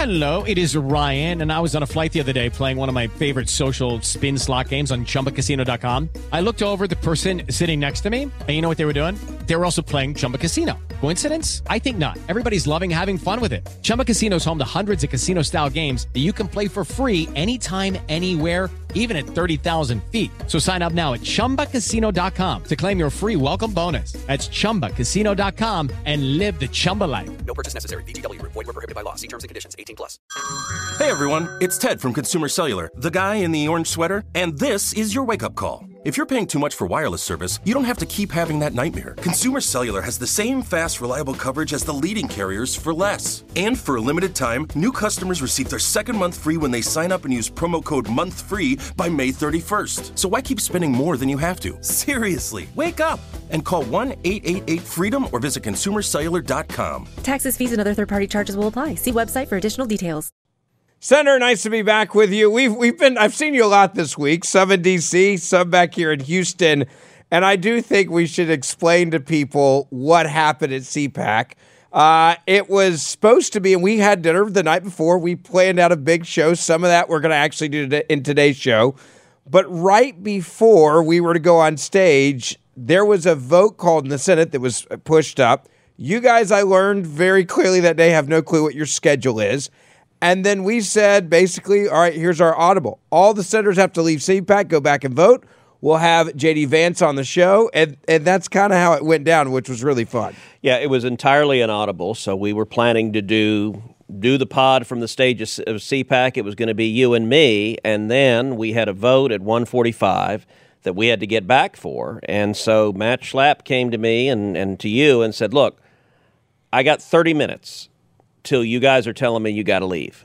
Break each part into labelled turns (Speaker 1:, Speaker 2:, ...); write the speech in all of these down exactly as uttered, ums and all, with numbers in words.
Speaker 1: Hello, it is Ryan, and I was on a flight the other day playing one of my favorite social spin slot games on Chumba Casino dot com. I looked over at the person sitting next to me, and you know what they were doing? They were also playing Chumba Casino. Coincidence? I think not. Everybody's loving having fun with it. Chumba Casino is home to hundreds of casino-style games that you can play for free anytime, anywhere, even at thirty thousand feet. So sign up now at Chumba Casino dot com to claim your free welcome bonus. That's Chumba Casino dot com and live the Chumba life.
Speaker 2: No purchase necessary. V G W. Void where prohibited by law. See terms and conditions. eighteen plus.
Speaker 3: Hey everyone, it's Ted from Consumer Cellular, the guy in the orange sweater, and this is your wake-up call. If you're paying too much for wireless service, you don't have to keep having that nightmare. Consumer Cellular has the same fast, reliable coverage as the leading carriers for less. And for a limited time, new customers receive their second month free when they sign up and use promo code MONTHFREE by May thirty-first. So why keep spending more than you have to? Seriously, wake up and call one eight eight eight freedom or visit consumer cellular dot com.
Speaker 4: Taxes, fees, and other third-party charges will apply. See website for additional details.
Speaker 5: Senator, nice to be back with you. We've we've been I've seen you a lot this week. Some in D C, some back here in Houston, and I do think we should explain to people what happened at C PAC. Uh, it was supposed to be, and we had dinner the night before. We planned out a big show. Some of that we're going to actually do in today's show. But right before we were to go on stage, there was a vote called in the Senate that was pushed up. You guys, I learned very clearly that day, have no clue what your schedule is. And then we said, basically, all right, here's our audible. All the senators have to leave C PAC, go back and vote. We'll have J D Vance on the show. And, and that's kind of how it went down, which was really fun.
Speaker 6: Yeah, it was entirely an audible. So we were planning to do do the pod from the stage of C PAC. It was going to be you and me. And then we had a vote at one forty-five that we had to get back for. And so Matt Schlapp came to me and, and to you and said, look, I got thirty minutes till you guys are telling me you got to leave.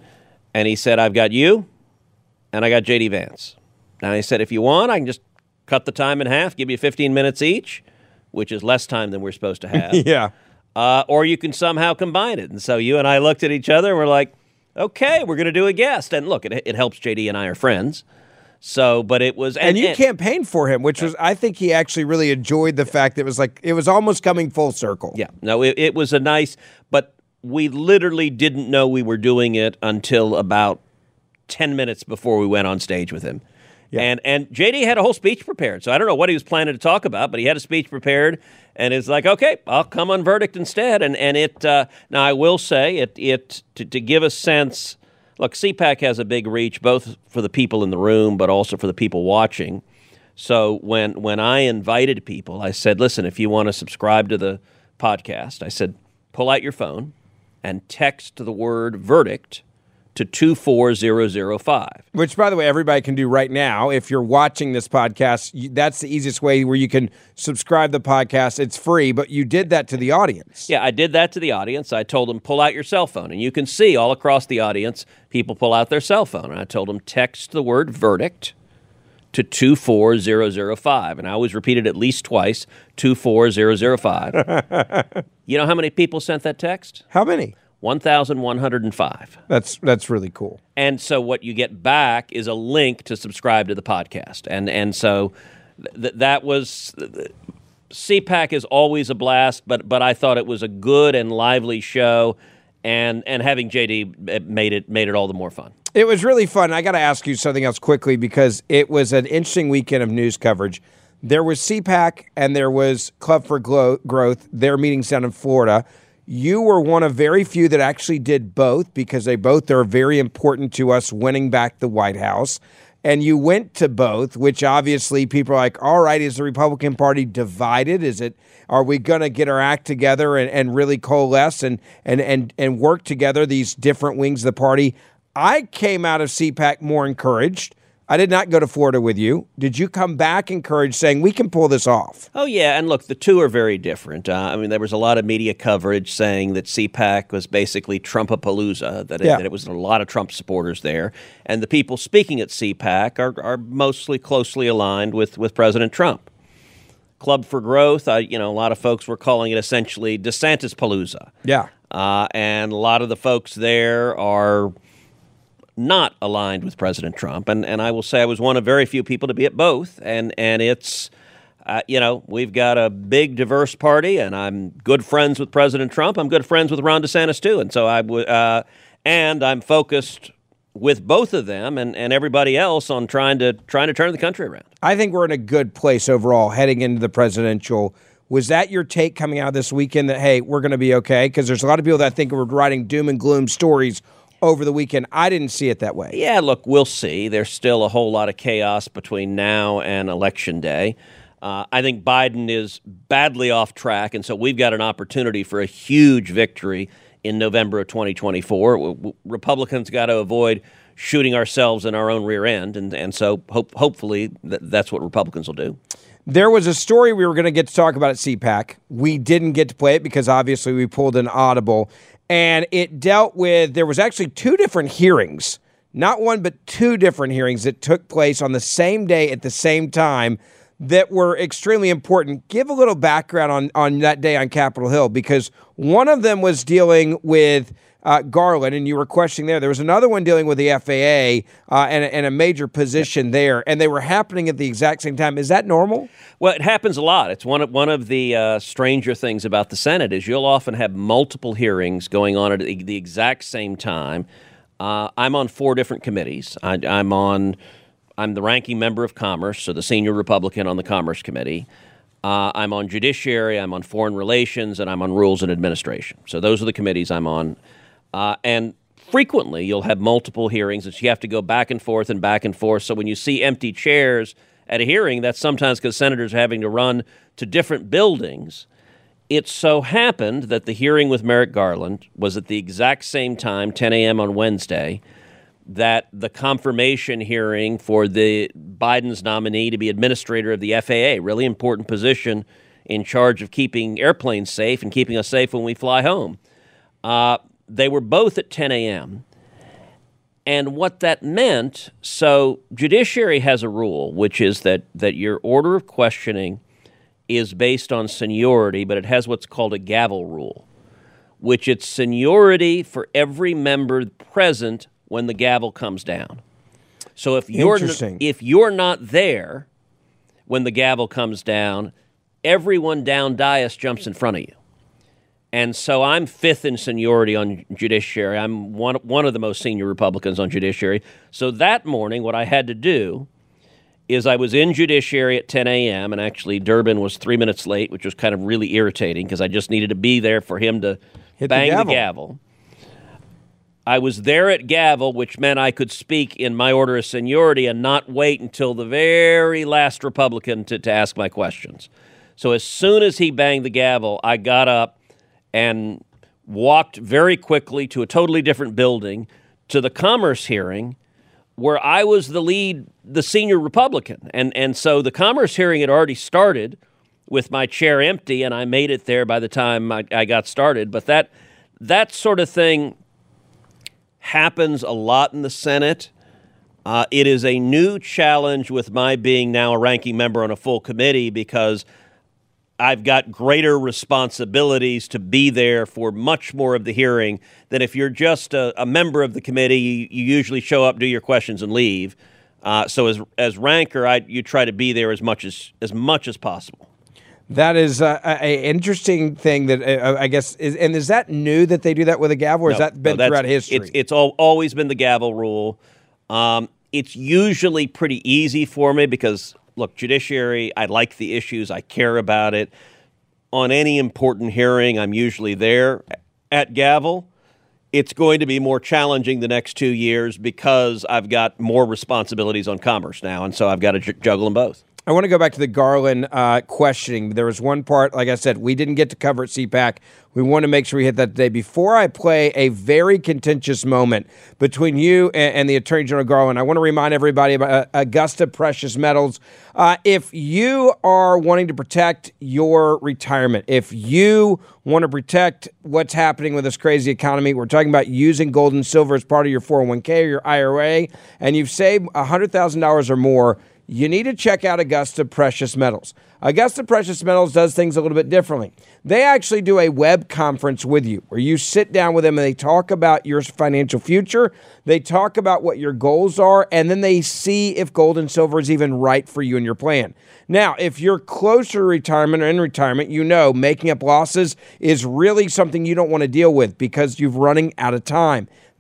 Speaker 6: And he said, I've got you and I got J D Vance. Now he said, if you want, I can just cut the time in half, give you fifteen minutes each, which is less time than we're supposed to have.
Speaker 5: Yeah.
Speaker 6: Uh, or you can somehow combine it. And so you and I looked at each other and we're like, okay, we're going to do a guest. And look, it, it helps J D and I are friends. So, but it was...
Speaker 5: And, and you and, campaigned for him, which was, I think he actually really enjoyed the fact that it was like, it was almost coming full circle.
Speaker 6: Yeah. No, it, it was a nice, but we literally didn't know we were doing it until about ten minutes before we went on stage with him. Yeah. And and J D had a whole speech prepared. So I don't know what he was planning to talk about, but he had a speech prepared and it's like, okay, I'll come on verdict instead. And and it, uh, now I will say, it, it to, to give a sense, look, C PAC has a big reach, both for the people in the room, but also for the people watching. So when when I invited people, I said, listen, if you want to subscribe to the podcast, I said, pull out your phone and text the word verdict to two four zero zero five.
Speaker 5: Which, by the way, everybody can do right now. If you're watching this podcast, you, that's the easiest way where you can subscribe to the podcast. It's free, but you did that to the audience.
Speaker 6: Yeah, I did that to the audience. I told them, pull out your cell phone. And you can see all across the audience, people pull out their cell phone. And I told them, text the word verdict to two four zero zero five. And I always repeat it at least twice, two four zero zero five. You know how many people sent that text?
Speaker 5: How many?
Speaker 6: one thousand one hundred five.
Speaker 5: That's that's really cool.
Speaker 6: And so what you get back is a link to subscribe to the podcast. And and so th- that was... C PAC is always a blast, but but I thought it was a good and lively show, and and having J D made it made it all the more fun.
Speaker 5: It was really fun. I got to ask you something else quickly because it was an interesting weekend of news coverage. There was C PAC and there was Club for Glo- Growth, their meetings down in Florida. You were one of very few that actually did both because they both are very important to us winning back the White House. And you went to both, which obviously people are like, all right, is the Republican Party divided? Is it, are we going to get our act together and, and really coalesce and, and, and, and work together, these different wings of the party? I came out of C PAC more encouraged. I did not go to Florida with you. Did you come back encouraged saying we can pull this off?
Speaker 6: Oh, yeah. And look, the two are very different. Uh, I mean, there was a lot of media coverage saying that C PAC was basically Trumpapalooza, that it, yeah. that it was a lot of Trump supporters there. And the people speaking at C PAC are, are mostly closely aligned with, with President Trump. Club for Growth, I, you know, a lot of folks were calling it essentially DeSantis-palooza.
Speaker 5: Yeah.
Speaker 6: Uh, and a lot of the folks there are not aligned with President Trump. And and I will say I was one of very few people to be at both. And and it's, uh, you know, we've got a big, diverse party, and I'm good friends with President Trump. I'm good friends with Ron DeSantis, too. And so I would, uh, and I'm focused with both of them and, and everybody else on trying to trying to turn the country around.
Speaker 5: I think we're in a good place overall heading into the presidential. Was that your take coming out this weekend that, hey, we're going to be okay? Because there's a lot of people that think we're writing doom and gloom stories over the weekend. I didn't see it that way.
Speaker 6: Yeah, look, we'll see. There's still a whole lot of chaos between now and Election Day. Uh, I think Biden is badly off track, and so we've got an opportunity for a huge victory in November of twenty twenty-four. W- w- Republicans got to avoid shooting ourselves in our own rear end, and, and so hope, hopefully th- that's what Republicans will do.
Speaker 5: There was a story we were going to get to talk about at C PAC. We didn't get to play it because obviously we pulled an audible, and it dealt with, there was actually two different hearings, not one but two different hearings that took place on the same day at the same time that were extremely important. Give a little background on, on that day on Capitol Hill, because one of them was dealing with uh, Garland, and you were questioning there. There was another one dealing with the F A A uh, and, and a major position there, and they were happening at the exact same time. Is that normal?
Speaker 6: Well, it happens a lot. It's one of, one of the uh, stranger things about the Senate is you'll often have multiple hearings going on at the, the exact same time. Uh, I'm on four different committees. I, I'm on... I'm the ranking member of Commerce, so the senior Republican on the Commerce Committee. Uh, I'm on Judiciary, I'm on Foreign Relations, and I'm on Rules and Administration. So those are the committees I'm on. Uh, and frequently you'll have multiple hearings that you have to go back and forth and back and forth. So when you see empty chairs at a hearing, that's sometimes because senators are having to run to different buildings. It so happened that the hearing with Merrick Garland was at the exact same time, ten a.m. on Wednesday, that the confirmation hearing for the Biden's nominee to be administrator of the F A A, really important position in charge of keeping airplanes safe and keeping us safe when we fly home. Uh, they were both at ten a.m. And what that meant, so Judiciary has a rule, which is that, that your order of questioning is based on seniority, but it has what's called a gavel rule, which it's seniority for every member present when the gavel comes down. So if you're n- if you're not there when the gavel comes down, everyone down dais jumps in front of you. And so I'm fifth in seniority on Judiciary. I'm one one of the most senior Republicans on Judiciary. So that morning, what I had to do is I was in Judiciary at ten a.m., and actually Durbin was three minutes late, which was kind of really irritating because I just needed to be there for him to Hit bang the gavel. the gavel. I was there at gavel, which meant I could speak in my order of seniority and not wait until the very last Republican to, to ask my questions. So as soon as he banged the gavel, I got up and walked very quickly to a totally different building to the Commerce hearing where I was the lead, the senior Republican. And, and so the Commerce hearing had already started with my chair empty, and I made it there by the time I, I got started. But that that sort of thing happens a lot in the Senate. Uh, it is a new challenge with my being now a ranking member on a full committee because I've got greater responsibilities to be there for much more of the hearing than if you're just a, a member of the committee. You, you usually show up, do your questions, and leave. Uh, so as as ranker, I you try to be there as much as as much as possible.
Speaker 5: That is uh, an interesting thing that uh, I guess is, and is that new that they do that with a gavel, or
Speaker 6: no,
Speaker 5: has that been
Speaker 6: no,
Speaker 5: throughout history?
Speaker 6: It's, it's all, always been the gavel rule. Um, it's usually pretty easy for me because, look, Judiciary, I like the issues, I care about it. On any important hearing, I'm usually there at gavel. It's going to be more challenging the next two years because I've got more responsibilities on Commerce now, and so I've got to j- juggle them both.
Speaker 5: I want to go back to the Garland uh, questioning. There was one part, like I said, we didn't get to cover at C PAC. We want to make sure we hit that today. Before I play a very contentious moment between you and, and the Attorney General Garland, I want to remind everybody about uh, Augusta Precious Metals. Uh, if you are wanting to protect your retirement, if you want to protect what's happening with this crazy economy, we're talking about using gold and silver as part of your four oh one k or your I R A, and you've saved one hundred thousand dollars or more, you need to check out Augusta Precious Metals. Augusta Precious Metals does things a little bit differently. They actually do a web conference with you where you sit down with them and they talk about your financial future. They talk about what your goals are, and then they see if gold and silver is even right for you and your plan. Now, if you're closer to retirement or in retirement, you know making up losses is really something you don't want to deal with because you're running out of time.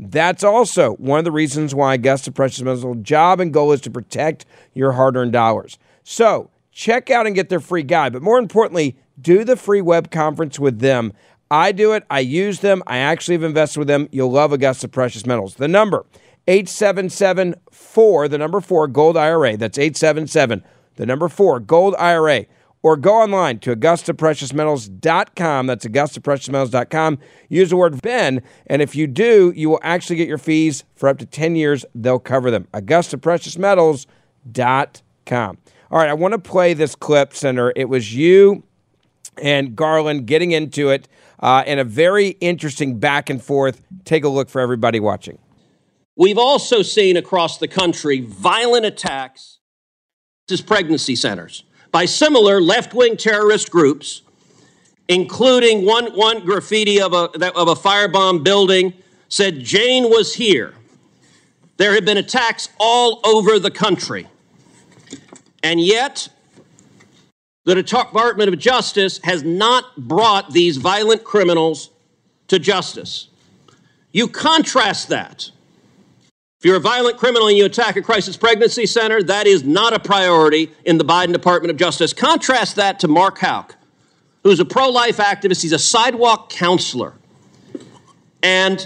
Speaker 5: That's also one of the reasons why Augusta Precious Metals' job and goal is to protect your hard-earned dollars. So check out and get their free guide, but more importantly, do the free web conference with them. I do it. I use them. I actually have invested with them. You'll love Augusta Precious Metals. The number, eight seven seven four, the number four, Gold I R A. That's eight seven seven, the number four, Gold I R A. Or go online to Augusta Precious Metals dot com. That's Augusta Precious Metals dot com. Use the word Ben, and if you do, you will actually get your fees for up to ten years. They'll cover them. Augusta Precious Metals dot com. All right, I want to play this clip, Senator. It was you and Garland getting into it uh, in a very interesting back and forth. Take a look for everybody watching.
Speaker 6: We've also seen across the country violent attacks to pregnancy centers by similar left-wing terrorist groups, including one, one graffiti of a, of a firebomb building said, "Jane was here." There have been attacks all over the country. And yet, the Department of Justice has not brought these violent criminals to justice. You contrast that. If you're a violent criminal and you attack a crisis pregnancy center, that is not a priority in the Biden Department of Justice. Contrast that to Mark Houck, who's a pro-life activist. He's a sidewalk counselor. And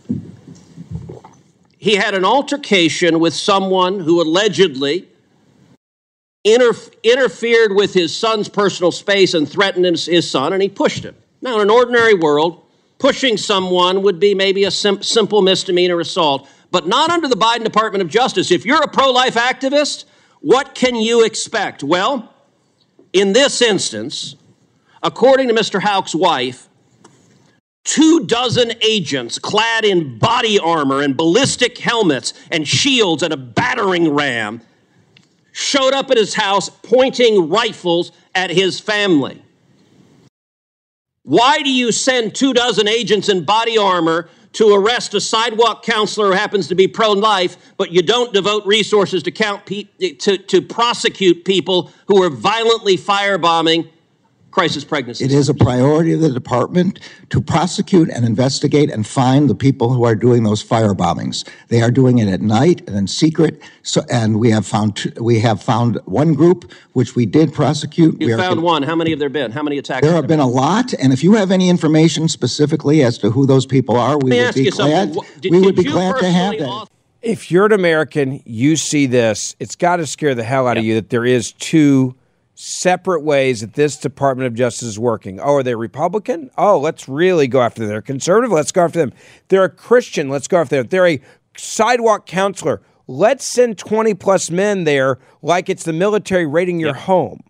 Speaker 6: he had an altercation with someone who allegedly inter- interfered with his son's personal space and threatened his, his son, and he pushed him. Now, in an ordinary world, pushing someone would be maybe a sim- simple misdemeanor assault, but not under the Biden Department of Justice. If you're a pro-life activist, what can you expect? Well, in this instance, according to Mister Houck's wife, two dozen agents clad in body armor and ballistic helmets and shields and a battering ram showed up at his house pointing rifles at his family. Why do you send two dozen agents in body armor to arrest a sidewalk counselor who happens to be pro-life, but you don't devote resources to count pe- to, to prosecute people who are violently firebombing crisis pregnancies?
Speaker 7: It is a priority of the department to prosecute and investigate and find the people who are doing those fire bombings. They are doing it at night and in secret. So, and we have found we have found one group which we did prosecute.
Speaker 6: You
Speaker 7: we
Speaker 6: found
Speaker 7: are,
Speaker 6: one. How many have there been? How many attacks?
Speaker 7: There have been, been a lot. And if you have any information specifically as to who those people are, we would be glad.
Speaker 6: Did,
Speaker 7: we would
Speaker 6: did
Speaker 7: be glad to have that.
Speaker 6: Author-
Speaker 5: If you're an American, you see this, it's got to scare the hell out yeah. of you that there is two separate ways that this Department of Justice is working. Oh, are they Republican? Oh, let's really go after them. They're conservative? Let's go after them. They're a Christian? Let's go after them. They're a sidewalk counselor. Let's send twenty plus men there like it's the military raiding your yeah. home.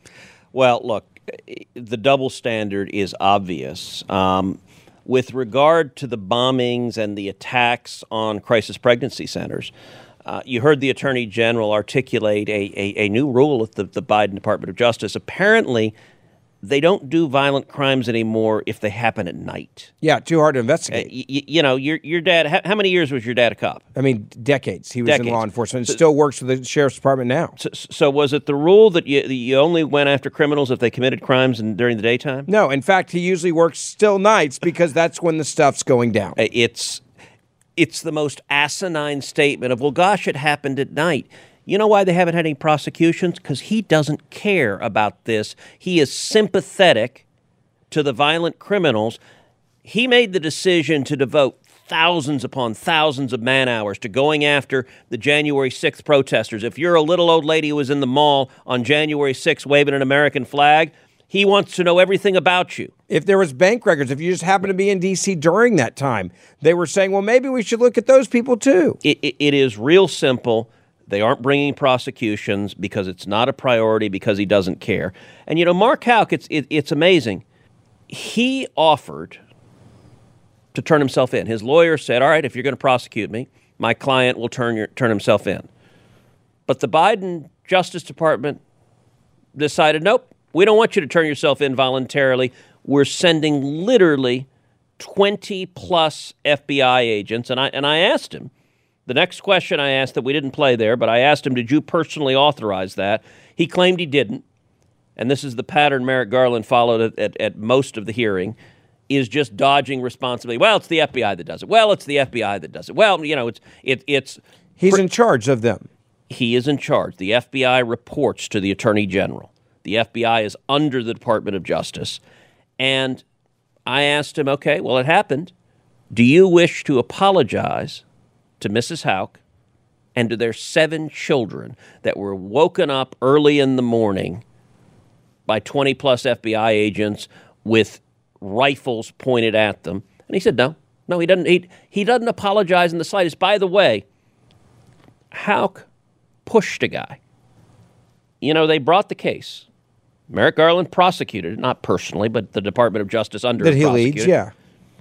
Speaker 6: Well, look, the double standard is obvious. Um, with regard to the bombings and the attacks on crisis pregnancy centers, Uh, you heard the Attorney General articulate a, a, a new rule at the, the Biden Department of Justice. Apparently, they don't do violent crimes anymore if they happen at night.
Speaker 5: Yeah, too hard to investigate.
Speaker 6: Uh, y- you know, your your dad, how, how many years was your dad a cop?
Speaker 5: I mean, decades. He was
Speaker 6: decades.
Speaker 5: in law enforcement and
Speaker 6: so,
Speaker 5: still works for the Sheriff's Department now.
Speaker 6: So, so was it the rule that you, that you only went after criminals if they committed crimes in, during the daytime?
Speaker 5: No. In fact, he usually works still nights because that's when the stuff's going down.
Speaker 6: Uh, it's... It's the most asinine statement of, well, gosh, it happened at night. You know why they haven't had any prosecutions? Because he doesn't care about this. He is sympathetic to the violent criminals. He made the decision to devote thousands upon thousands of man hours to going after the January sixth protesters. If you're a little old lady who was in the mall on January sixth waving an American flag, he wants to know everything about you.
Speaker 5: If there was bank records, if you just happened to be in D C during that time, they were saying, well, maybe we should look at those people too.
Speaker 6: It, it, it is real simple. They aren't bringing prosecutions because it's not a priority, because he doesn't care. And, you know, Mark Houck, it's, it, it's amazing. He offered to turn himself in. His lawyer said, all right, if you're going to prosecute me, my client will turn your, turn himself in. But the Biden Justice Department decided, nope, we don't want you to turn yourself in voluntarily. We're sending literally twenty plus F B I agents. And I and I asked him, the next question I asked that we didn't play there, but I asked him, did you personally authorize that? He claimed he didn't. And this is the pattern Merrick Garland followed at, at, at most of the hearing. is just dodging responsibility. Well, it's the F B I that does it. Well, it's the F B I that does it. Well, you know, it's it, it's
Speaker 5: he's in charge of them.
Speaker 6: He is in charge. The F B I reports to the Attorney General. The F B I is under the Department of Justice. And I asked him, okay, well, it happened. Do you wish to apologize to Missus Houck and to their seven children that were woken up early in the morning by twenty plus F B I agents with rifles pointed at them? And he said, no, no, he doesn't. He, he doesn't apologize in the slightest. By the way, Houck pushed a guy. You know, they brought the case. Merrick Garland prosecuted it, not personally, but the Department of Justice under
Speaker 5: that
Speaker 6: him
Speaker 5: he
Speaker 6: prosecuted.
Speaker 5: leads, yeah.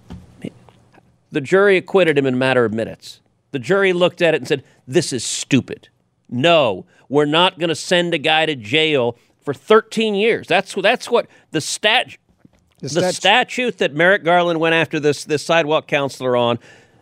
Speaker 6: The jury acquitted him in a matter of minutes. The jury looked at it and said, this is stupid. No, we're not going to send a guy to jail for thirteen years. That's that's what the stat the, the stat- statute that Merrick Garland went after this this sidewalk counselor on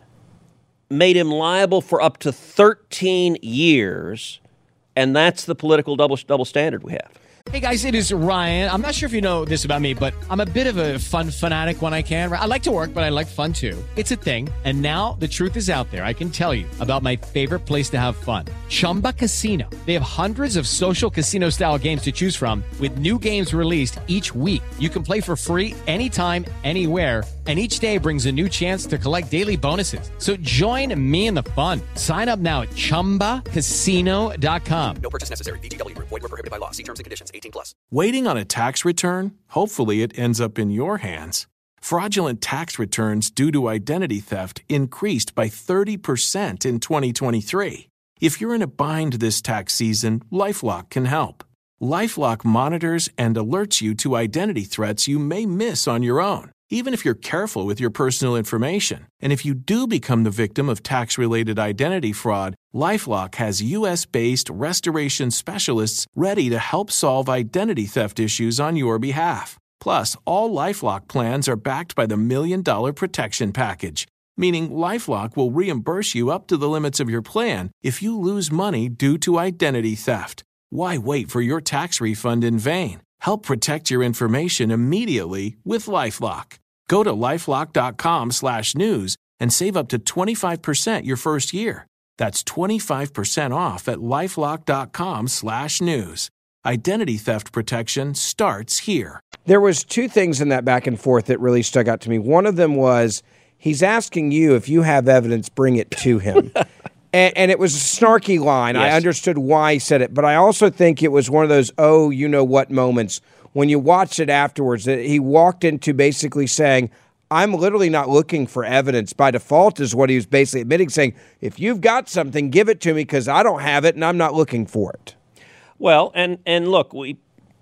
Speaker 6: made him liable for up to thirteen years, and that's the political double double standard we have.
Speaker 1: Hey guys, it is Ryan. I'm not sure if you know this about me, but I'm a bit of a fun fanatic when I can. I like to work, but I like fun too. It's a thing. And now the truth is out there. I can tell you about my favorite place to have fun. Chumba Casino. They have hundreds of social casino style games to choose from with new games released each week. You can play for free anytime, anywhere. And each day brings a new chance to collect daily bonuses. So join me in the fun. Sign up now at chumba casino dot com.
Speaker 2: No purchase necessary. V G W. Void where prohibited by law. See terms and conditions. eighteen plus.
Speaker 8: Waiting on a tax return? Hopefully it ends up in your hands. Fraudulent tax returns due to identity theft increased by thirty percent in twenty twenty-three. If you're in a bind this tax season, LifeLock can help. LifeLock monitors and alerts you to identity threats you may miss on your own, even if you're careful with your personal information. And if you do become the victim of tax-related identity fraud, LifeLock has U S-based restoration specialists ready to help solve identity theft issues on your behalf. Plus, all LifeLock plans are backed by the Million Dollar Protection Package, meaning LifeLock will reimburse you up to the limits of your plan if you lose money due to identity theft. Why wait for your tax refund in vain? Help protect your information immediately with LifeLock. Go to LifeLock.com slash news and save up to twenty-five percent your first year. That's twenty-five percent off at LifeLock.com slash news. Identity theft protection starts here.
Speaker 5: There was two things in that back and forth that really stuck out to me. One of them was he's asking you if you have evidence, bring it to him. and, and it was a snarky line. Yes. I understood why he said it, but I also think it was one of those, oh, you know what moments when you watched it afterwards, that he walked into basically saying, I'm literally not looking for evidence. By default is what he was basically admitting, saying, if you've got something, give it to me because I don't have it and I'm not looking for it.
Speaker 6: Well, and, and look, we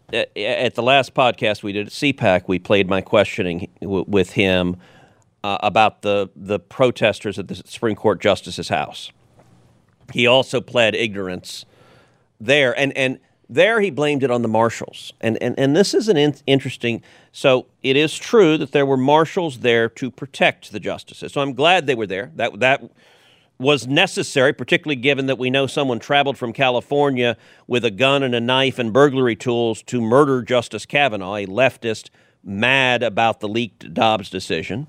Speaker 6: at the last podcast we did at C PAC, we played my questioning w- with him uh, about the, the protesters at the Supreme Court Justice's house. He also pled ignorance there, and and there he blamed it on the marshals. And and, and this is an in- interesting, so it is true that there were marshals there to protect the justices. So I'm glad they were there. That that was necessary, particularly given that we know someone traveled from California with a gun and a knife and burglary tools to murder Justice Kavanaugh, a leftist mad about the leaked Dobbs decision.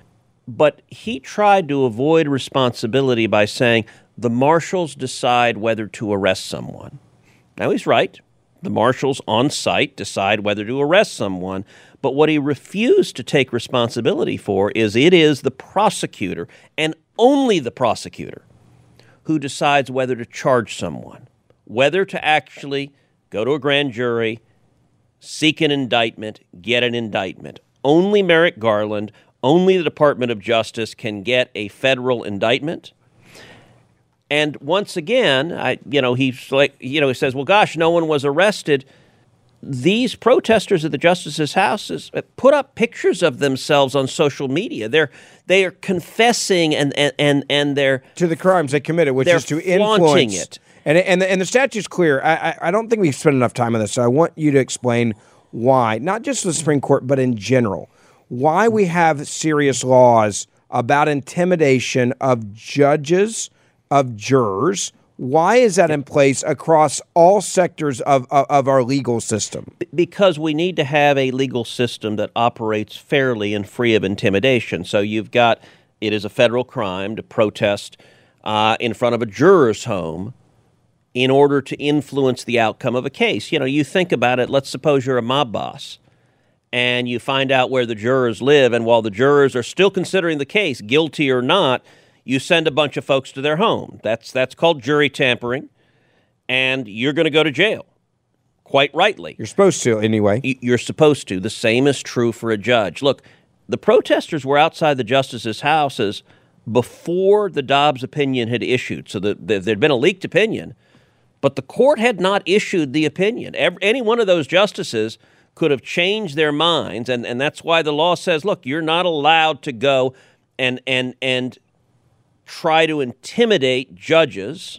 Speaker 6: But he tried to avoid responsibility by saying the marshals decide whether to arrest someone. Now, he's right. The marshals on site decide whether to arrest someone. But what he refused to take responsibility for is it is the prosecutor, and only the prosecutor, who decides whether to charge someone, whether to actually go to a grand jury, seek an indictment, get an indictment. Only Merrick Garland, only the Department of Justice can get a federal indictment. And once again, I, you know, he's like, you know, he says, well, gosh, no one was arrested. These protesters at the justice's houses put up pictures of themselves on social media. They're they are confessing and and and, and they're
Speaker 5: to the crimes they committed, which is to
Speaker 6: flaunting
Speaker 5: influence
Speaker 6: it.
Speaker 5: And and the, and the statute's clear. I, I I don't think we've spent enough time on this, so I want you to explain why, not just the Supreme Court, but in general, why we have serious laws about intimidation of judges, of jurors, Why is that in place across all sectors of, of, of our legal system?
Speaker 6: Because we need to have a legal system that operates fairly and free of intimidation. So you've got, it is a federal crime to protest uh, in front of a juror's home in order to influence the outcome of a case. You know, you think about it, let's suppose you're a mob boss and you find out where the jurors live, and while the jurors are still considering the case, guilty or not, you send a bunch of folks to their home. That's that's called jury tampering, and you're going to go to jail, quite rightly.
Speaker 5: You're supposed to, anyway.
Speaker 6: You're supposed to. The same is true for a judge. Look, the protesters were outside the justices' houses before the Dobbs opinion had issued, so the, the, there'd been a leaked opinion, but the court had not issued the opinion. Every, any one of those justices could have changed their minds, and, and that's why the law says, look, you're not allowed to go and and and try to intimidate judges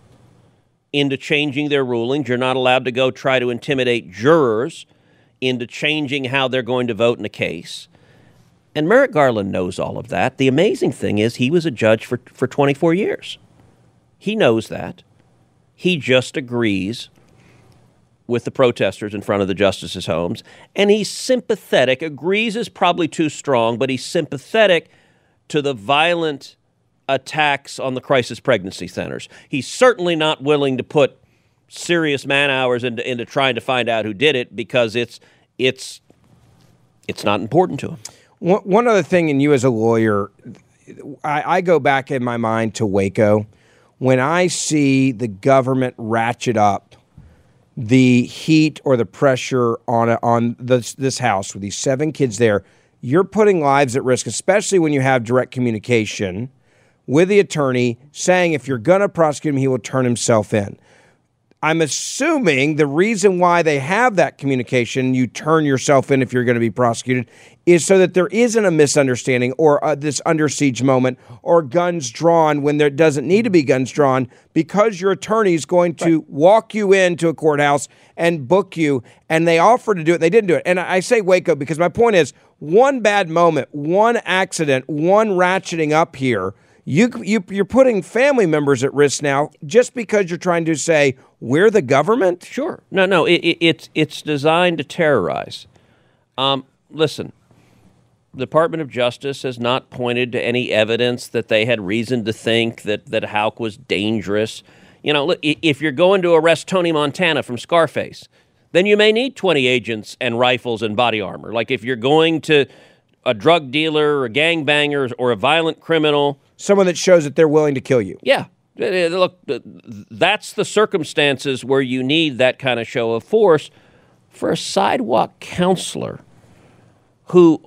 Speaker 6: into changing their rulings. You're not allowed to go try to intimidate jurors into changing how they're going to vote in a case. And Merrick Garland knows all of that. The amazing thing is he was a judge for, for twenty-four years. He knows that. He just agrees with the protesters in front of the justices' homes, and he's sympathetic. Agrees is probably too strong, but he's sympathetic to the violent attacks on the crisis pregnancy centers. He's certainly not willing to put serious man hours into, into trying to find out who did it, because it's it's it's not important to him.
Speaker 5: One, one other thing, and you as a lawyer, I, I go back in my mind to Waco. When I see the government ratchet up the heat or the pressure on a, on this, this house with these seven kids there, you're putting lives at risk, especially when you have direct communication with the attorney saying if you're going to prosecute him, he will turn himself in. I'm assuming the reason why they have that communication, you turn yourself in if you're going to be prosecuted, is so that there isn't a misunderstanding or uh, this under siege moment or guns drawn when there doesn't need to be guns drawn, because your attorney is going to right. walk you into a courthouse and book you, and they offered to do it. They didn't do it. And I say Waco because my point is, one bad moment, one accident, one ratcheting up here, You, you, you're putting family members at risk now just because you're trying to say, we're the government?
Speaker 6: Sure. No, no, it, it, it's, it's designed to terrorize. Um, listen, the Department of Justice has not pointed to any evidence that they had reason to think that, that Houck was dangerous. You know, look, if you're going to arrest Tony Montana from Scarface, then you may need twenty agents and rifles and body armor. Like if you're going to a drug dealer or a gangbanger or a violent criminal,
Speaker 5: someone that shows that they're willing to kill you.
Speaker 6: Yeah. Look, that's the circumstances where you need that kind of show of force. For a sidewalk counselor who,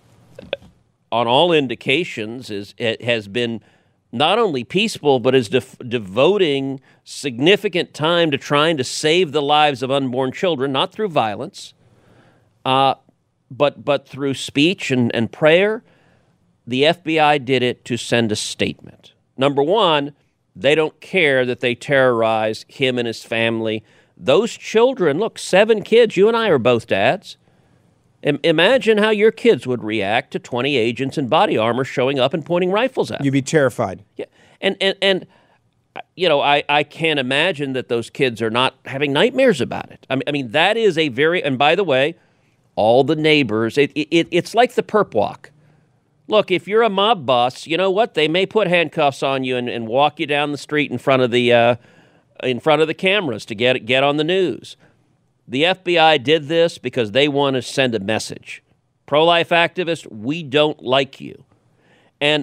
Speaker 6: on all indications, is has been not only peaceful, but is def- devoting significant time to trying to save the lives of unborn children, not through violence, uh, but but through speech and, and prayer. The F B I did it to send a statement. Number one, they don't care that they terrorize him and his family. Those children, look, seven kids, you and I are both dads. I- imagine how your kids would react to twenty agents in body armor showing up and pointing rifles at them.
Speaker 5: You'd be terrified.
Speaker 6: Yeah. And, and, and you know, I, I can't imagine that those kids are not having nightmares about it. I mean, I mean that is a very, and by the way, all the neighbors, it, it, it's like the perp walk. Look, if you're a mob boss, you know what? They may put handcuffs on you and, and walk you down the street in front of the uh, in front of the cameras to get get on the news. The F B I did this because they want to send a message. Pro-life activists, we don't like you. And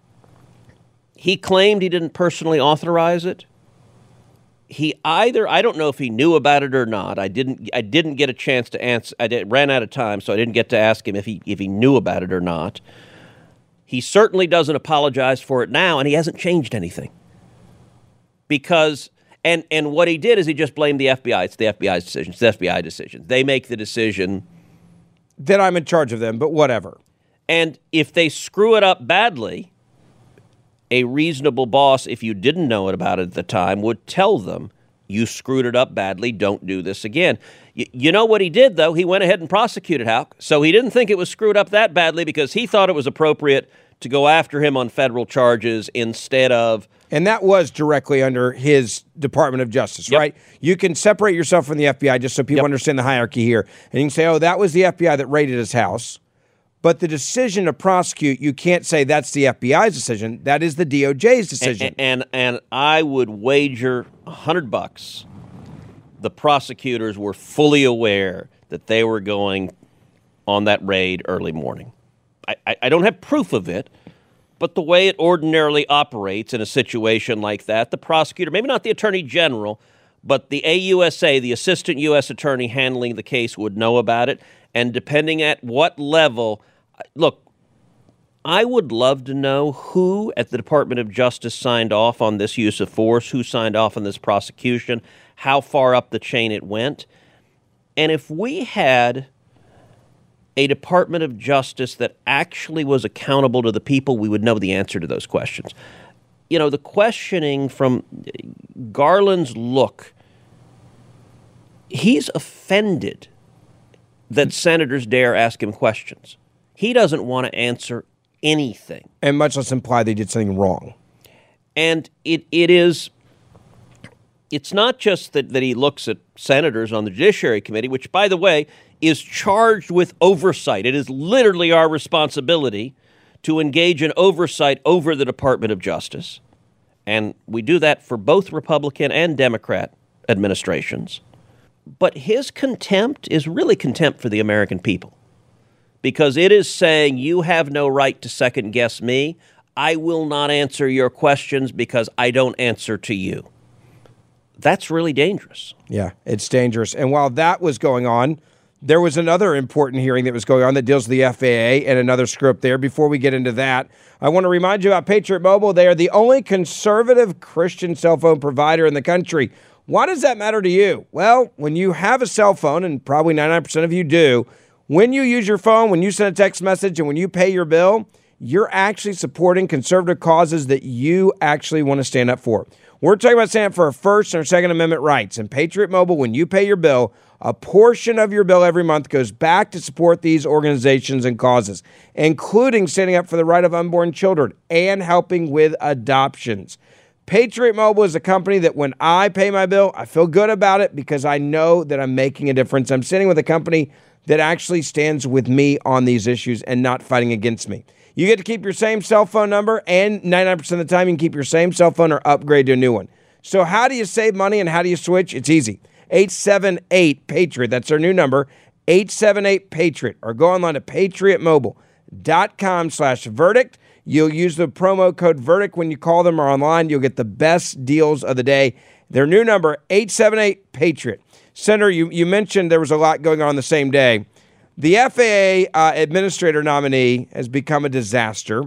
Speaker 6: he claimed he didn't personally authorize it. He either, I don't know if he knew about it or not. I didn't I didn't get a chance to answer. I did, ran out of time, so I didn't get to ask him if he if he knew about it or not. He certainly doesn't apologize for it now, and he hasn't changed anything. Because, and and what he did is he just blamed the F B I. It's the F B I's decision. It's the F B I decision. They make the decision.
Speaker 5: Then I'm in charge of them, but whatever.
Speaker 6: And if they screw it up badly, a reasonable boss, if you didn't know it about it at the time, would tell them, you screwed it up badly, don't do this again. Y- you know what he did, though? He went ahead and prosecuted Houck. So he didn't think it was screwed up that badly because he thought it was appropriate to go after him on federal charges instead of
Speaker 5: And that was directly under his Department of Justice,
Speaker 6: Yep.
Speaker 5: right? You can separate yourself from the F B I just so people
Speaker 6: Yep.
Speaker 5: understand the hierarchy here. And you can say, oh, that was the F B I that raided his house. But the decision to prosecute, you can't say that's the F B I's decision. That is the D O J's decision.
Speaker 6: And, and and I would wager a hundred bucks the prosecutors were fully aware that they were going on that raid early morning. I, I, I don't have proof of it, but the way it ordinarily operates in a situation like that, the prosecutor, maybe not the attorney general, but the A U S A, the assistant U S attorney handling the case, would know about it. And depending at what level, look, I would love to know who at the Department of Justice signed off on this use of force, who signed off on this prosecution, how far up the chain it went. And if we had a Department of Justice that actually was accountable to the people, we would know the answer to those questions. You know, the questioning from Garland's look, he's offended that senators dare ask him questions. He doesn't want to answer anything.
Speaker 5: And much less imply they did something wrong.
Speaker 6: And it it is, it's not just that, that he looks at senators on the Judiciary Committee, which, by the way, is charged with oversight. It is literally our responsibility to engage in oversight over the Department of Justice. And we do that for both Republican and Democrat administrations. But his contempt is really contempt for the American people, because it is saying you have no right to second guess me. I will not answer your questions because I don't answer to you. That's really dangerous.
Speaker 5: Yeah, it's dangerous. And while that was going on, there was another important hearing that was going on that deals with the F A A and another script there. Before we get into that, I want to remind you about Patriot Mobile. They are the only conservative Christian cell phone provider in the country. Why does that matter to you? Well, when you have a cell phone, and probably ninety-nine percent of you do, when you use your phone, when you send a text message, and when you pay your bill, you're actually supporting conservative causes that you actually want to stand up for. We're talking about standing up for our First and our Second Amendment rights. And Patriot Mobile, when you pay your bill, a portion of your bill every month goes back to support these organizations and causes, including standing up for the right of unborn children and helping with adoptions. Patriot Mobile is a company that when I pay my bill, I feel good about it because I know that I'm making a difference. I'm sitting with a company that actually stands with me on these issues and not fighting against me. You get to keep your same cell phone number, and ninety-nine percent of the time you can keep your same cell phone or upgrade to a new one. So how do you save money and how do you switch? It's easy. eight seven eight PATRIOT. That's our new number, eight seven eight PATRIOT. Or go online to patriotmobile.com slash verdict. You'll use the promo code verdict when you call them or online. You'll get the best deals of the day. Their new number, eight seven eight PATRIOT. Senator, you, you mentioned there was a lot going on the same day. The F A A uh, administrator nominee has become a disaster.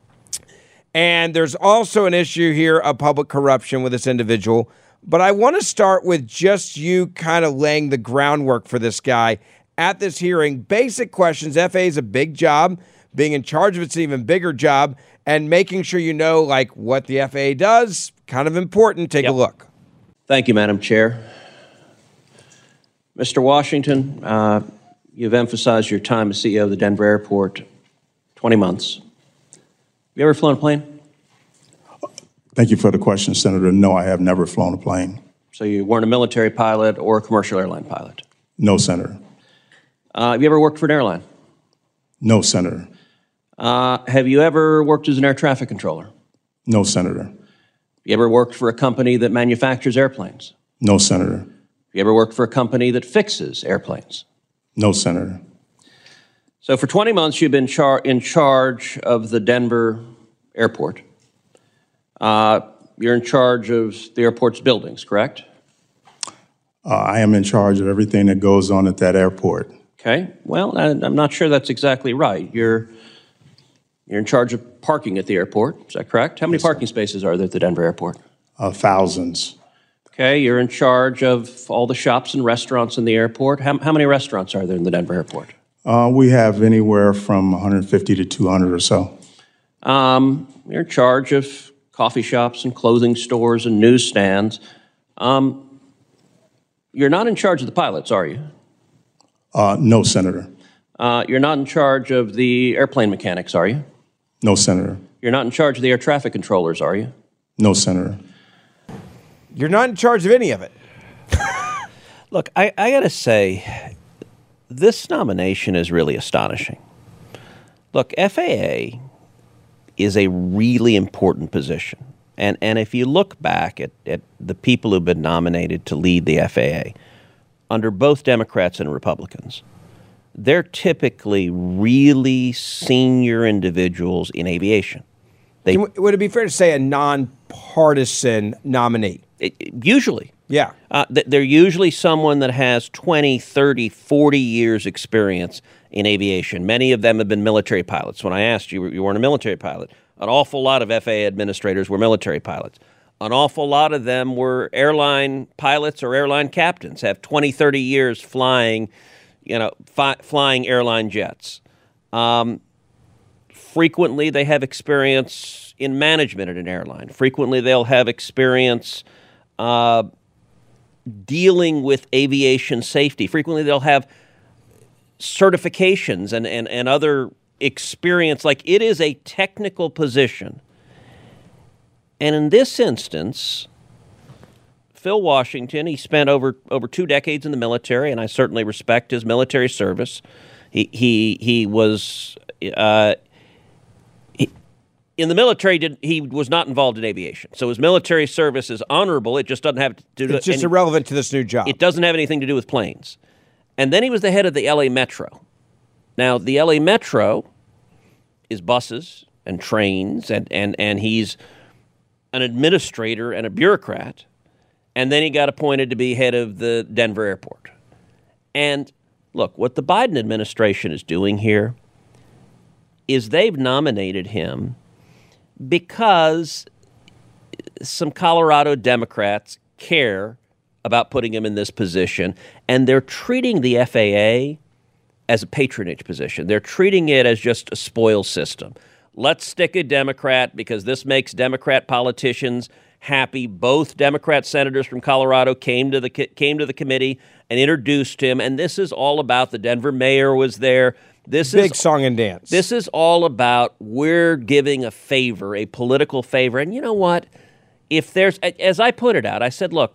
Speaker 5: And there's also an issue here of public corruption with this individual. But I want to start with just you kind of laying the groundwork for this guy at this hearing. Basic questions. F A A is a big job. Being in charge of it's an even bigger job. And making sure you know, like, what the F A A does, kind of important. Take
Speaker 6: Yep.
Speaker 5: a look.
Speaker 6: Thank you, Madam Chair. Mister Washington, uh, you've emphasized your time as C E O of the Denver Airport, twenty months. Have you ever flown a plane?
Speaker 9: Thank you for the question, Senator. No, I have never flown a plane.
Speaker 6: So you weren't a military pilot or a commercial airline pilot?
Speaker 9: No, Senator.
Speaker 6: Uh, have you ever worked for an airline?
Speaker 9: No, Senator.
Speaker 6: Uh, have you ever worked as an air traffic controller?
Speaker 9: No, Senator.
Speaker 6: Have you ever worked for a company that manufactures airplanes?
Speaker 9: No, Senator.
Speaker 6: Have you ever worked for a company that fixes airplanes?
Speaker 9: No, Senator.
Speaker 6: So for twenty months, you've been char- in charge of the Denver airport. Uh, you're in charge of the airport's buildings, correct?
Speaker 9: Uh, I am in charge of everything that goes on at that airport.
Speaker 6: Okay. Well, I, I'm not sure that's exactly right. You're you're in charge of parking at the airport. Is that correct? How many
Speaker 9: Yes, sir.
Speaker 6: parking spaces are there at the Denver airport?
Speaker 9: Uh, thousands.
Speaker 6: Okay. You're in charge of all the shops and restaurants in the airport. How, how many restaurants are there in the Denver airport?
Speaker 9: Uh, we have anywhere from one hundred fifty to two hundred or so.
Speaker 6: Um, you're in charge of coffee shops and clothing stores and newsstands. Um, you're not in charge of the pilots, are you?
Speaker 9: Uh, no, Senator.
Speaker 6: Uh, you're not in charge of the airplane mechanics, are you?
Speaker 9: No, Senator.
Speaker 6: You're not in charge of the air traffic controllers, are you?
Speaker 9: No, Senator.
Speaker 5: You're not in charge of any of it.
Speaker 6: Look, I, I got to say, this nomination is really astonishing. Look, F A A is a really important position. And and if you look back at, at the people who've been nominated to lead the F A A, under both Democrats and Republicans, they're typically really senior individuals in aviation. They,
Speaker 5: Would it be fair to say a nonpartisan nominee?
Speaker 6: It, usually.
Speaker 5: Yeah.
Speaker 6: Uh, they're usually someone that has twenty, thirty, forty years experience in aviation. Many of them have been military pilots. When I asked you, you weren't a military pilot. An awful lot of F A A administrators were military pilots. An awful lot of them were airline pilots or airline captains, have twenty, thirty years flying, you know, fi- flying airline jets. Um, frequently, they have experience in management at an airline. Frequently, they'll have experience uh, dealing with aviation safety. Frequently, they'll have certifications and, and, and other experience. Like, it is a technical position. And in this instance, Phil Washington, he spent over over two decades in the military, and I certainly respect his military service. He he he was uh, he, in the military. Did he was not involved in aviation, so his military service is honorable. It just doesn't have to do.
Speaker 5: It's just
Speaker 6: any,
Speaker 5: irrelevant to this new job.
Speaker 6: It doesn't have anything to do with planes. And then he was the head of the L A Metro. Now, the L A Metro is buses and trains, and and and he's an administrator and a bureaucrat, and then he got appointed to be head of the Denver airport. And look, what the Biden administration is doing here is they've nominated him because some Colorado Democrats care about putting him in this position, and they're treating the F A A as a patronage position. They're treating it as just a spoil system. Let's stick a Democrat because this makes Democrat politicians happy. Both Democrat senators from Colorado came to the came to the committee and introduced him, and this is all about the Denver mayor was there. This
Speaker 5: Big
Speaker 6: is
Speaker 5: song and dance.
Speaker 6: This is all about we're giving a favor, a political favor. And you know what? If there's, as I put it out, I said, look,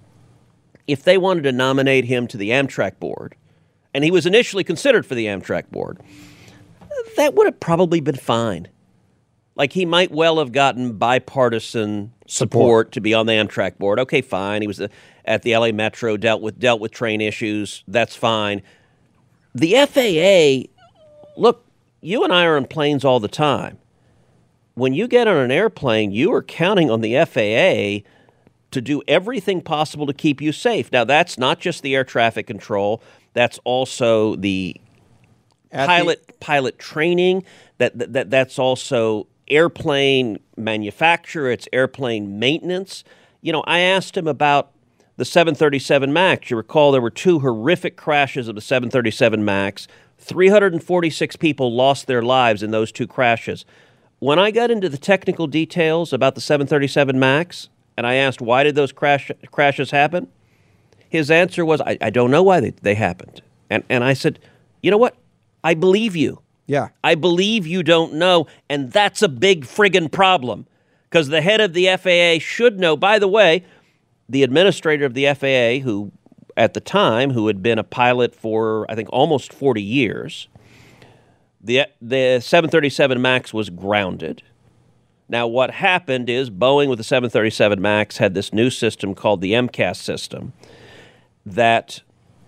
Speaker 6: if they wanted to nominate him to the Amtrak board, and he was initially considered for the Amtrak board, that would have probably been fine. Like, he might well have gotten bipartisan support, support to be on the Amtrak board. Okay, fine. He was at the L A Metro, dealt with dealt with train issues. That's fine. The F A A, look, you and I are on planes all the time. When you get on an airplane, you are counting on the F A A to do everything possible to keep you safe. Now, that's not just the air traffic control. That's also the At pilot the- pilot training. That, that that that's also airplane manufacture. It's airplane maintenance. You know, I asked him about the seven thirty-seven MAX. You recall there were two horrific crashes of the seven thirty-seven MAX. three hundred forty-six people lost their lives in those two crashes. When I got into the technical details about the seven thirty-seven MAX, and I asked why did those crash, crashes happen, his answer was, I, I don't know why they, they happened. And and I said, you know what? I believe you.
Speaker 5: Yeah.
Speaker 6: I believe you don't know, and that's a big friggin' problem because the head of the F A A should know. By the way, the administrator of the F A A, who at the time, who had been a pilot for, I think, almost forty years, the the seven thirty-seven MAX was grounded. Now, what happened is Boeing with the seven thirty-seven MAX had this new system called the M C A S system that,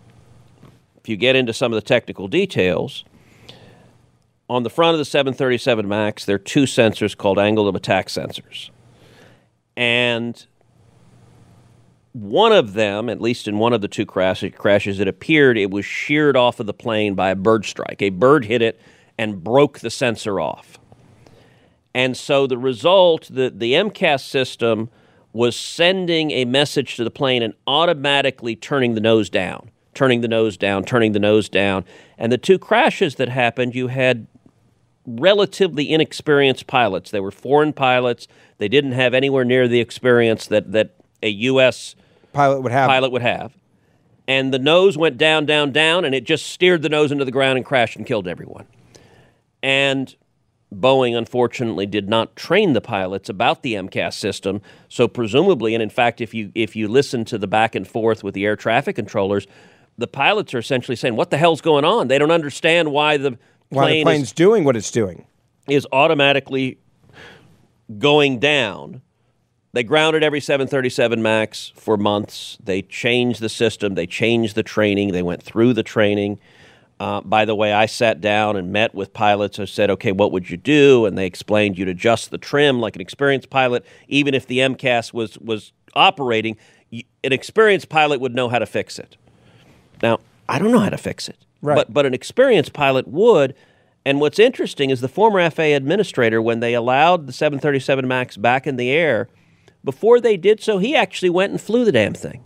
Speaker 6: if you get into some of the technical details, on the front of the seven thirty-seven MAX, there are two sensors called angle of attack sensors. And one of them, at least in one of the two crash, crashes, it appeared it was sheared off of the plane by a bird strike. A bird hit it and broke the sensor off. And so the result, the, the M C A S system was sending a message to the plane and automatically turning the nose down, turning the nose down, turning the nose down. And the two crashes that happened, you had relatively inexperienced pilots. They were foreign pilots. They didn't have anywhere near the experience that, that a U S
Speaker 5: pilot would have.
Speaker 6: pilot would have. And the nose went down, down, down, and it just steered the nose into the ground and crashed and killed everyone. And Boeing, unfortunately, did not train the pilots about the M C A S system. So presumably, and in fact, if you if you listen to the back and forth with the air traffic controllers, the pilots are essentially saying, what the hell's going on? They don't understand why the plane
Speaker 5: why the plane's
Speaker 6: is,
Speaker 5: doing what it's doing.
Speaker 6: is automatically going down. They grounded every seven thirty-seven MAX for months. They changed the system. They changed the training. They went through the training. Uh, by the way, I sat down and met with pilots. I said, okay, what would you do? And they explained you'd adjust the trim like an experienced pilot. Even if the M C A S was, was operating, an experienced pilot would know how to fix it. Now, I don't know how to fix it,
Speaker 5: right.
Speaker 6: but, but an experienced pilot would. And what's interesting is the former F A A administrator, when they allowed the seven thirty-seven MAX back in the air, before they did so, he actually went and flew the damn thing.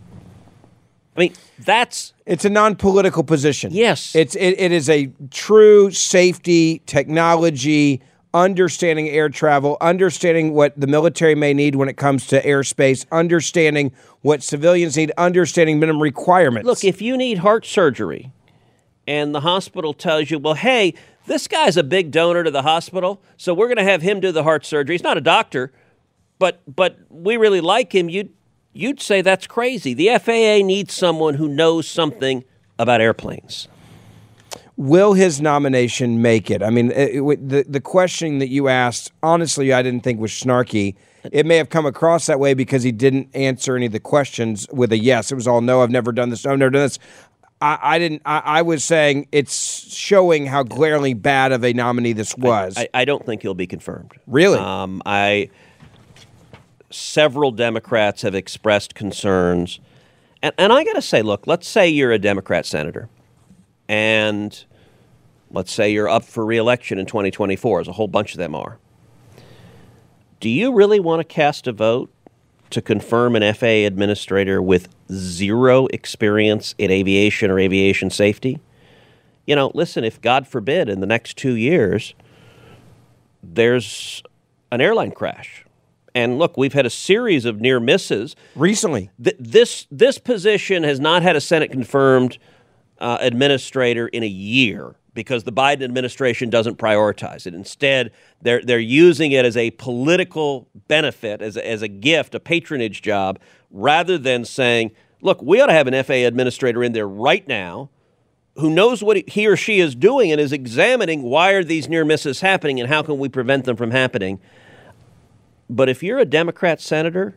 Speaker 6: I mean, that's...
Speaker 5: It's a non-political position.
Speaker 6: Yes.
Speaker 5: It's it, it is a true safety, technology, understanding air travel, understanding what the military may need when it comes to airspace, understanding what civilians need, understanding minimum requirements.
Speaker 6: Look, if you need heart surgery and the hospital tells you, well, hey, this guy's a big donor to the hospital, so we're going to have him do the heart surgery. He's not a doctor, but but we really like him. You'd, you'd say that's crazy. The F A A needs someone who knows something about airplanes.
Speaker 5: Will his nomination make it? I mean, it, it, the, the question that you asked, honestly, I didn't think was snarky. It may have come across that way because he didn't answer any of the questions with a yes. It was all, no, I've never done this, no, I've never done this. I, I didn't. I, I was saying it's showing how glaringly bad of a nominee this was.
Speaker 6: I, I, I don't think he'll be confirmed.
Speaker 5: Really?
Speaker 6: Um, I several Democrats have expressed concerns, and, and I got to say, look, let's say you're a Democrat senator, and let's say you're up for re-election in twenty twenty-four, as a whole bunch of them are. Do you really want to cast a vote to confirm an F A A administrator with zero experience in aviation or aviation safety? You know, listen, if God forbid in the next two years there's an airline crash, and look, we've had a series of near misses
Speaker 5: recently.
Speaker 6: Th- this this position has not had a Senate confirmed uh, administrator in a year because the Biden administration doesn't prioritize it. Instead, they're they're using it as a political benefit, as a, as a gift, a patronage job, rather than saying, look, we ought to have an F A A administrator in there right now who knows what he or she is doing and is examining why are these near misses happening and how can we prevent them from happening. But if you're a Democrat senator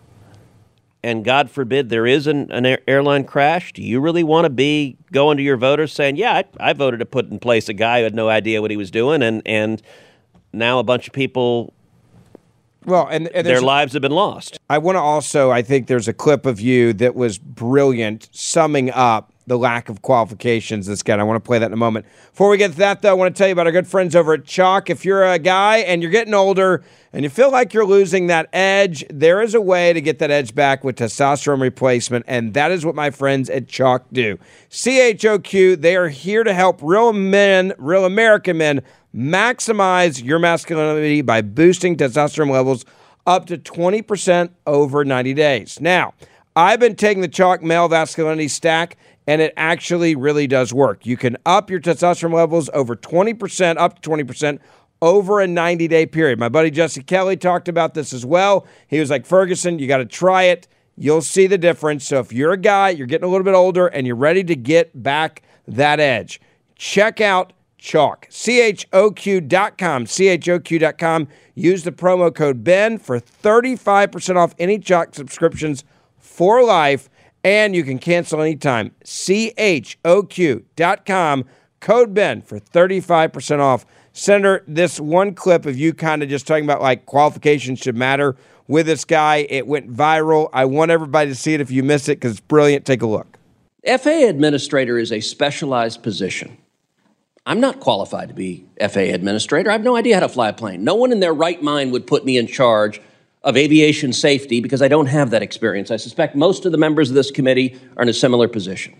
Speaker 6: and God forbid there is an, an air, airline crash, do you really want to be going to your voters saying, yeah, I, I voted to put in place a guy who had no idea what he was doing, and, and now a bunch of people,
Speaker 5: well, and, and
Speaker 6: their lives have been lost.
Speaker 5: I want to also, I think there's a clip of you that was brilliant summing up the lack of qualifications this guy. I want to play that in a moment. Before we get to that, though, I want to tell you about our good friends over at Chalk. If you're a guy and you're getting older and you feel like you're losing that edge, there is a way to get that edge back with testosterone replacement, and that is what my friends at Chalk do. C H O Q, they are here to help real men, real American men, maximize your masculinity by boosting testosterone levels up to twenty percent over ninety days. Now, I've been taking the Chalk Male Masculinity Stack, and it actually really does work. You can up your testosterone levels over twenty percent, up to twenty percent, over a ninety-day period. My buddy Jesse Kelly talked about this as well. He was like, Ferguson, you got to try it. You'll see the difference. So if you're a guy, you're getting a little bit older, and you're ready to get back that edge, check out Chalk, C H O Q dot com, C H O Q dot com. Use the promo code Ben for thirty-five percent off any Chalk subscriptions for life, and you can cancel anytime. C H O Q dot com, code Ben for thirty-five percent off. Senator, this one clip of you kind of just talking about like qualifications should matter with this guy, it went viral. I want everybody to see it if you miss it because it's brilliant. Take a look.
Speaker 10: F A A administrator is a specialized position. I'm not qualified to be F A A administrator. I have no idea how to fly a plane. No one in their right mind would put me in charge of aviation safety because I don't have that experience. I suspect most of the members of this committee are in a similar position.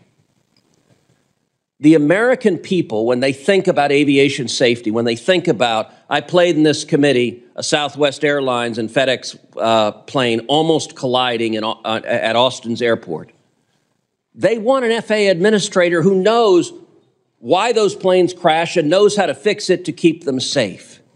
Speaker 10: The American people, when they think about aviation safety, when they think about, I played in this committee, a Southwest Airlines and FedEx uh, plane almost colliding in, uh, at Austin's airport. They want an F A A administrator who knows why those planes crash and knows how to fix it to keep them safe.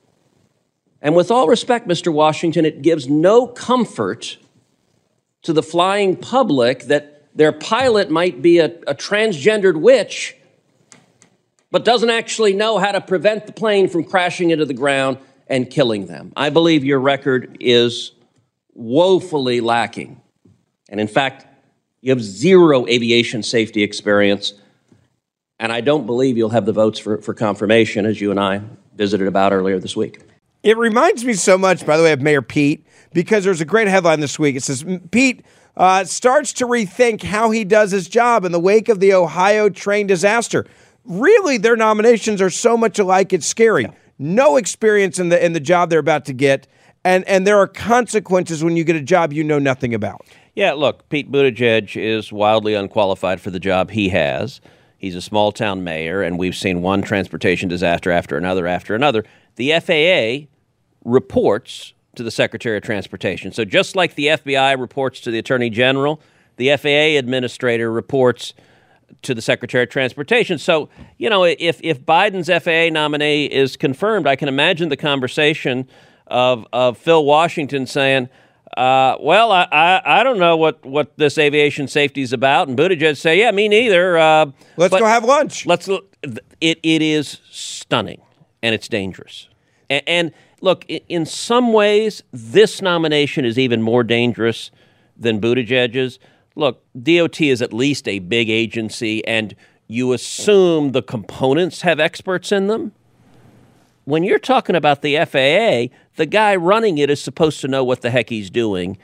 Speaker 10: And with all respect, Mister Washington, it gives no comfort to the flying public that their pilot might be a, a transgendered witch, but doesn't actually know how to prevent the plane from crashing into the ground and killing them. I believe your record is woefully lacking. And in fact, you have zero aviation safety experience. And I don't believe you'll have the votes for, for confirmation, as you and I visited about earlier this week.
Speaker 5: It reminds me so much, by the way, of Mayor Pete, because there's a great headline this week. It says, Pete uh, starts to rethink how he does his job in the wake of the Ohio train disaster. Really, their nominations are so much alike, it's scary. Yeah. No experience in the in the job they're about to get, and, and there are consequences when you get a job you know nothing about.
Speaker 6: Yeah, look, Pete Buttigieg is wildly unqualified for the job he has. He's a small-town mayor, and we've seen one transportation disaster after another after another. The F A A reports to the Secretary of Transportation. So just like the F B I reports to the Attorney General, the F A A administrator reports to the Secretary of Transportation. So, you know, if if Biden's F A A nominee is confirmed, I can imagine the conversation of of Phil Washington saying, uh, well, I, I, I don't know what, what this aviation safety is about. And Buttigieg say, yeah, me neither. Uh,
Speaker 5: let's go have lunch.
Speaker 6: Let's. It, it is stunning, and it's dangerous. And, and look, in some ways, this nomination is even more dangerous than Buttigieg's. Look, D O T is at least a big agency, and you assume the components have experts in them. When you're talking about the F A A, the guy running it is supposed to know what the heck he's doing,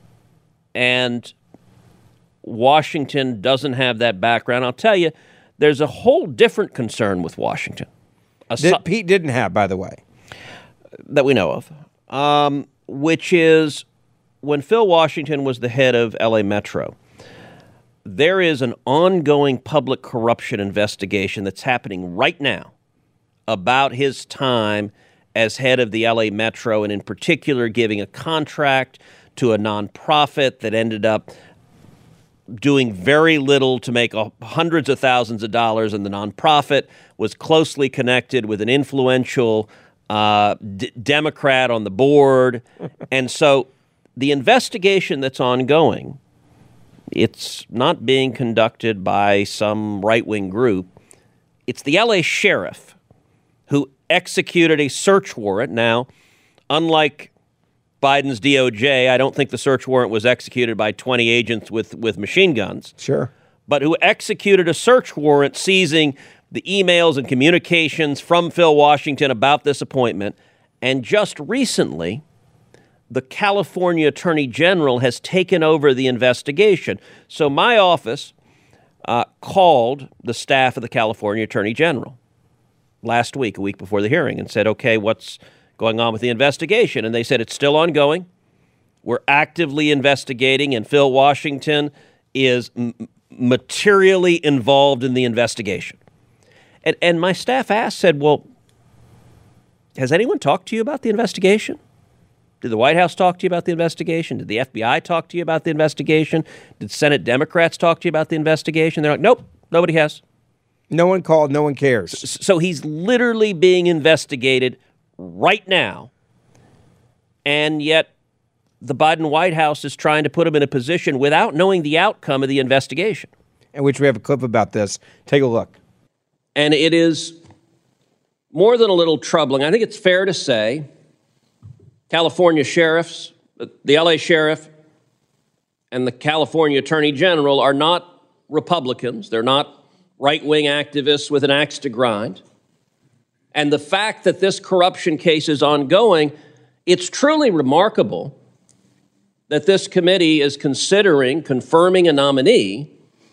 Speaker 6: and Washington doesn't have that background. I'll tell you, there's a whole different concern with Washington.
Speaker 5: A that su- Pete didn't have, by the way.
Speaker 6: That we know of, um, which is when Phil Washington was the head of L A Metro, there is an ongoing public corruption investigation that's happening right now about his time as head of the L A Metro, and in particular giving a contract to a nonprofit that ended up doing very little to make hundreds of thousands of dollars, and the nonprofit was closely connected with an influential uh, d- Democrat on the board. And so the investigation that's ongoing, it's not being conducted by some right-wing group. It's the L A sheriff who executed a search warrant. Now, unlike Biden's D O J, I don't think the search warrant was executed by twenty agents with, with machine guns.
Speaker 5: Sure.
Speaker 6: But who executed a search warrant seizing the emails and communications from Phil Washington about this appointment. And just recently, the California Attorney General has taken over the investigation. So my office uh, called the staff of the California Attorney General last week, a week before the hearing, and said, okay, what's going on with the investigation? And they said, it's still ongoing. We're actively investigating, and Phil Washington is m- materially involved in the investigation. And, and my staff asked, said, well, has anyone talked to you about the investigation? Did the White House talk to you about the investigation? Did the F B I talk to you about the investigation? Did Senate Democrats talk to you about the investigation? They're like, nope, nobody has.
Speaker 5: No one called, no one cares.
Speaker 6: So he's literally being investigated right now, and yet the Biden White House is trying to put him in a position without knowing the outcome of the investigation.
Speaker 5: In which we have a clip about this. Take a look.
Speaker 10: And it is more than a little troubling. I think it's fair to say California sheriffs, the L A sheriff, and the California Attorney General are not Republicans. They're not right-wing activists with an axe to grind. And the fact that this corruption case is ongoing, it's truly remarkable that this committee is considering confirming a nominee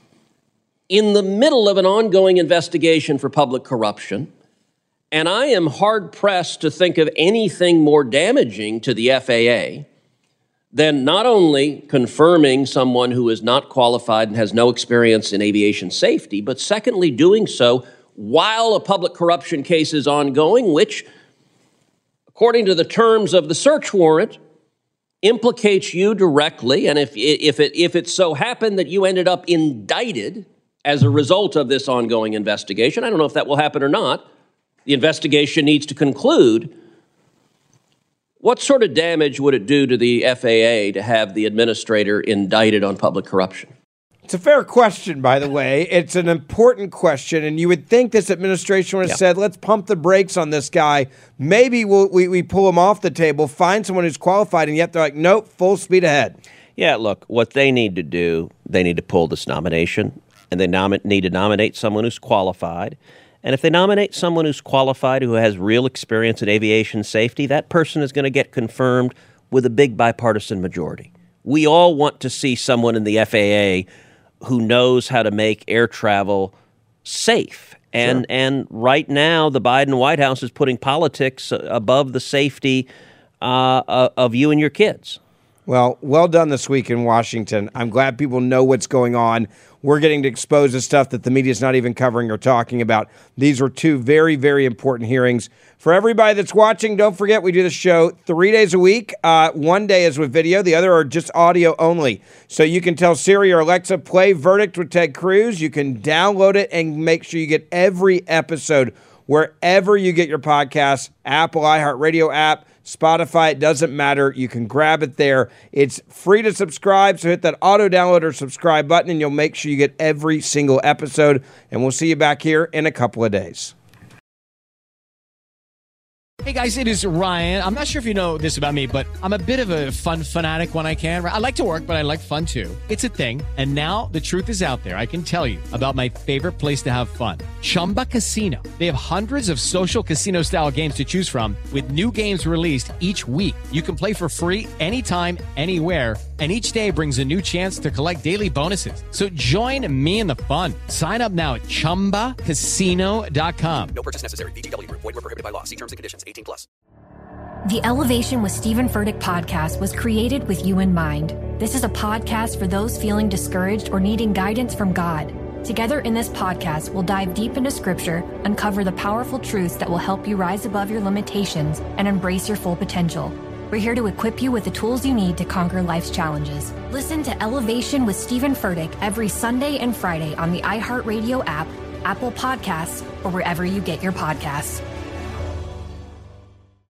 Speaker 10: in the middle of an ongoing investigation for public corruption. And I am hard-pressed to think of anything more damaging to the F A A than not only confirming someone who is not qualified and has no experience in aviation safety, but secondly, doing so while a public corruption case is ongoing, which, according to the terms of the search warrant, implicates you directly. And if, if, it, if it so happened that you ended up indicted as a result of this ongoing investigation, I don't know if that will happen or not. The investigation needs to conclude. What sort of damage would it do to the F A A to have the administrator indicted on public corruption?
Speaker 5: It's a fair question, by the way. It's an important question, and you would think this administration would have
Speaker 6: Yeah.
Speaker 5: said, let's pump the brakes on this guy. Maybe we'll, we we pull him off the table, find someone who's qualified, and yet they're like, nope, full speed ahead.
Speaker 6: Yeah, look, what they need to do, they need to pull this nomination, and they nom- need to nominate someone who's qualified. And if they nominate someone who's qualified, who has real experience in aviation safety, that person is going to get confirmed with a big bipartisan majority. We all want to see someone in the F A A who knows how to make air travel safe. And
Speaker 5: Sure.
Speaker 6: and right now, the Biden White House is putting politics above the safety uh, of you and your kids.
Speaker 5: Well, well done this week in Washington. I'm glad people know what's going on. We're getting to expose the stuff that the media is not even covering or talking about. These were two very, very important hearings. For everybody that's watching, don't forget we do the show three days a week. Uh, one day is with video. The other are just audio only. So you can tell Siri or Alexa, play Verdict with Ted Cruz. You can download it and make sure you get every episode wherever you get your podcasts, Apple, iHeartRadio app, Spotify, it doesn't matter. You can grab it there. It's free to subscribe, so hit that auto download or subscribe button, and you'll make sure you get every single episode. And we'll see you back here in a couple of days.
Speaker 1: Hey guys, it is Ryan. I'm not sure if you know this about me, but I'm a bit of a fun fanatic when I can. I like to work, but I like fun too. It's a thing. And now the truth is out there. I can tell you about my favorite place to have fun. Chumba Casino. They have hundreds of social casino style games to choose from with new games released each week. You can play for free anytime, anywhere. And each day brings a new chance to collect daily bonuses. So join me in the fun. Sign up now at chumba casino dot com.
Speaker 2: No purchase necessary. V G W Group. Void where prohibited by law. See terms and conditions. eighteen plus.
Speaker 11: The Elevation with Stephen Furtick podcast was created with you in mind. This is a podcast for those feeling discouraged or needing guidance from God. Together in this podcast, we'll dive deep into scripture, uncover the powerful truths that will help you rise above your limitations and embrace your full potential. We're here to equip you with the tools you need to conquer life's challenges. Listen to Elevation with Stephen Furtick every Sunday and Friday on the iHeartRadio app, Apple Podcasts, or wherever you get your podcasts.